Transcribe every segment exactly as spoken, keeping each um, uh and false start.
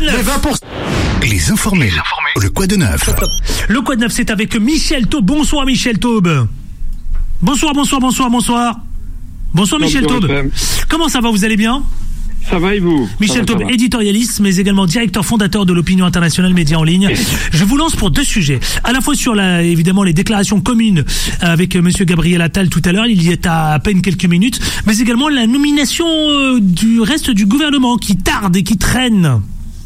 neuf. Les vingt pour cent. Les informés. Les informés. Le quoi de neuf. Le quoi de neuf, c'est avec Michel Taube. Bonsoir Michel Taube. Bonsoir, bonsoir, bonsoir, bonsoir. Bonsoir Michel Taube. Comment ça va, vous allez bien? Ça va et vous? Michel Taube, éditorialiste, mais également directeur fondateur de l'Opinion Internationale Média en ligne. Je vous lance pour deux sujets. À la fois sur la, évidemment, les déclarations communes avec monsieur Gabriel Attal tout à l'heure, il y est à à peine quelques minutes, mais également la nomination du reste du gouvernement qui tarde et qui traîne.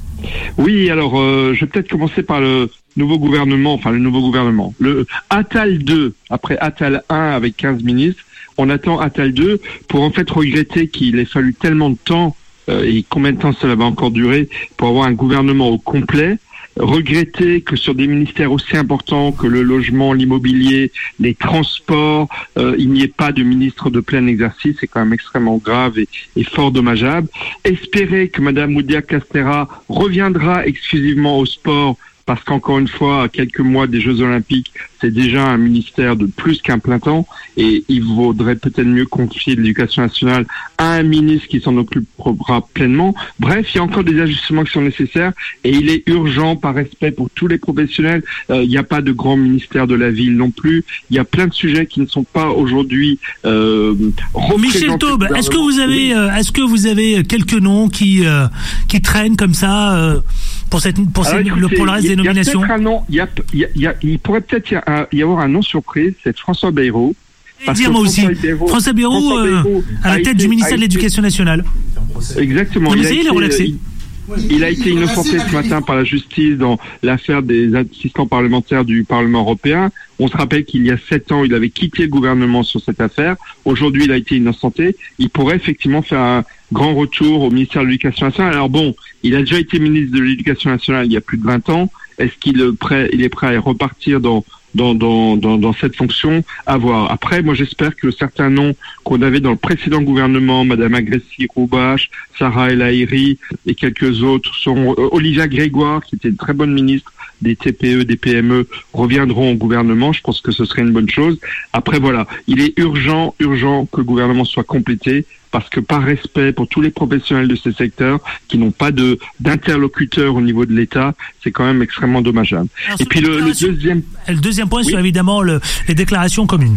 Oui, alors euh, je vais peut-être commencer par le nouveau gouvernement, enfin le nouveau gouvernement. Le Attal deux, après Attal un avec quinze ministres, on attend Attal deux pour en fait regretter qu'il ait fallu tellement de temps euh, et combien de temps cela va encore durer pour avoir un gouvernement au complet. Regretter que sur des ministères aussi importants que le logement, l'immobilier, les transports, euh, il n'y ait pas de ministre de plein exercice, c'est quand même extrêmement grave et, et fort dommageable. Espérer que Madame Oudéa Castéra reviendra exclusivement au sport, parce qu'encore une fois, à quelques mois des Jeux Olympiques, c'est déjà un ministère de plus qu'un plein temps, et il vaudrait peut-être mieux confier l'éducation nationale à un ministre qui s'en occupera pleinement. Bref, il y a encore des ajustements qui sont nécessaires, et il est urgent, par respect pour tous les professionnels, euh, il n'y a pas de grand ministère de la ville non plus, il y a plein de sujets qui ne sont pas aujourd'hui euh, représentés. Michel Taube, est-ce que vous avez, euh, est-ce que vous avez quelques noms qui euh, qui traînent comme ça euh, pour cette pour, Alors, cette, écoutez, le, pour le reste y a, des nominations? Il y a peut-être un nom, il y a, il y a, il y a, il pourrait peut-être y, a, y avoir un nom surprise, c'est François Bayrou. Dire moi aussi. Bayrou, François Bayrou, François Bayrou euh, à la tête été, du ministère de l'Éducation nationale. Exactement. Il, il, a été, il, il a été innocenté ce matin par la justice dans l'affaire des assistants parlementaires du Parlement européen. On se rappelle qu'il y a sept ans, il avait quitté le gouvernement sur cette affaire. Aujourd'hui, il a été innocenté. Il pourrait effectivement faire un grand retour au ministère de l'Éducation nationale. Alors bon, il a déjà été ministre de l'Éducation nationale il y a plus de vingt ans. Est-ce qu'il est prêt, il est prêt à repartir dans Dans, dans, dans, dans cette fonction, à voir. Après, moi, j'espère que certains noms qu'on avait dans le précédent gouvernement, Madame Agresti-Roubache, Sarah El Haïry et quelques autres, sont euh, Olivia Grégoire, qui était une très bonne ministre des T P E, des P M E, reviendront au gouvernement. Je pense que ce serait une bonne chose. Après, voilà, il est urgent, urgent que le gouvernement soit complété, parce que par respect pour tous les professionnels de ces secteurs qui n'ont pas de d'interlocuteur au niveau de l'État, c'est quand même extrêmement dommageable. Alors, et puis le, le deuxième... Le deuxième point, oui. C'est évidemment le, les déclarations communes.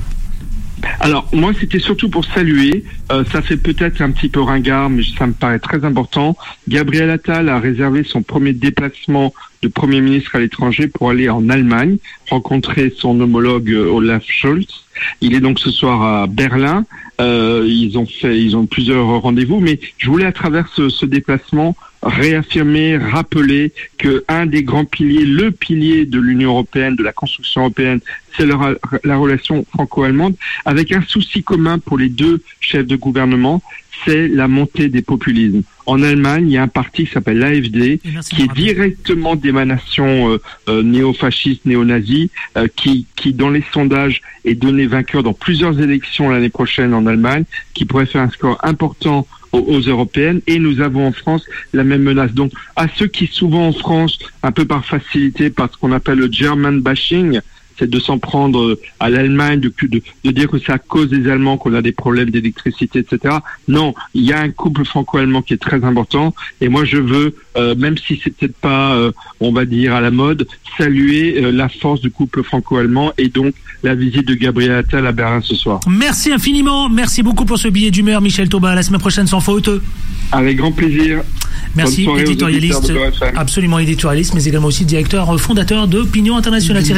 Alors, moi, c'était surtout pour saluer, euh, ça fait peut-être un petit peu ringard, mais ça me paraît très important. Gabriel Attal a réservé son premier déplacement de Premier ministre à l'étranger pour aller en Allemagne, rencontrer son homologue Olaf Scholz. Il est donc ce soir à Berlin. Euh, ils ont fait, ils ont plusieurs rendez-vous, mais je voulais à travers ce, ce déplacement réaffirmer, rappeler que un des grands piliers, le pilier de l'Union européenne, de la construction européenne, c'est la, la relation franco-allemande, avec un souci commun pour les deux chefs de gouvernement, c'est la montée des populismes. En Allemagne, il y a un parti qui s'appelle l'A F D, qui est directement d'émanation euh, euh, néo-fasciste, néo-nazi, euh, qui, qui dans les sondages est donné vainqueur dans plusieurs élections l'année prochaine en Allemagne, qui pourrait faire un score important aux, aux européennes. Et nous avons en France la même menace. Donc, à ceux qui souvent en France, un peu par facilité, par ce qu'on appelle le German bashing, c'est de s'en prendre à l'Allemagne, de, de, de dire que c'est à cause des Allemands qu'on a des problèmes d'électricité, et cetera. Non, il y a un couple franco-allemand qui est très important. Et moi, je veux, euh, même si c'est peut-être pas, euh, on va dire, à la mode, saluer euh, la force du couple franco-allemand et donc la visite de Gabriel Attal à Berlin ce soir. Merci infiniment. Merci beaucoup pour ce billet d'humeur, Michel Taube. À la semaine prochaine, sans faute. Avec grand plaisir. Merci, éditorialiste, absolument éditorialiste, mais également aussi directeur fondateur d'Opinion Internationale.